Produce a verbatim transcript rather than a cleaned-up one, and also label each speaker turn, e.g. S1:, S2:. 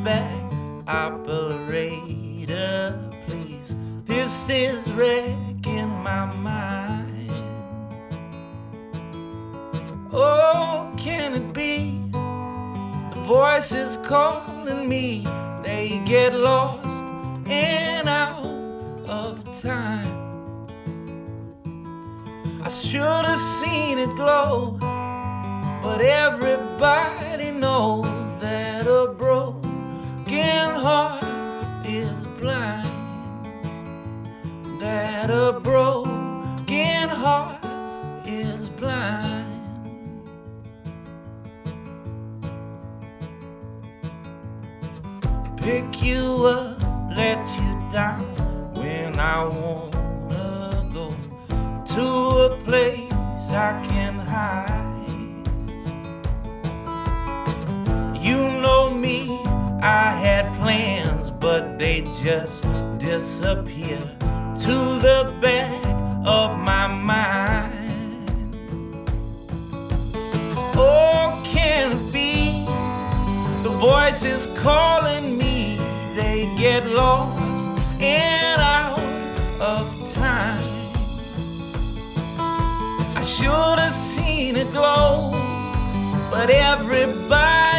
S1: back, operator, please. This is wrecking my mind. Oh, can it be? The voices calling me, they get lost and out of time. I should have seen it glow, but everybody knows that a broken heart is blind. That a broken heart is blind. Pick you up, let you down when I wanna go to a place I can hide. You know me, I had plans, but they just disappear to the back of my mind. Oh, can it be? The voices calling me, they get lost and out of time. I should have seen it glow, but everybody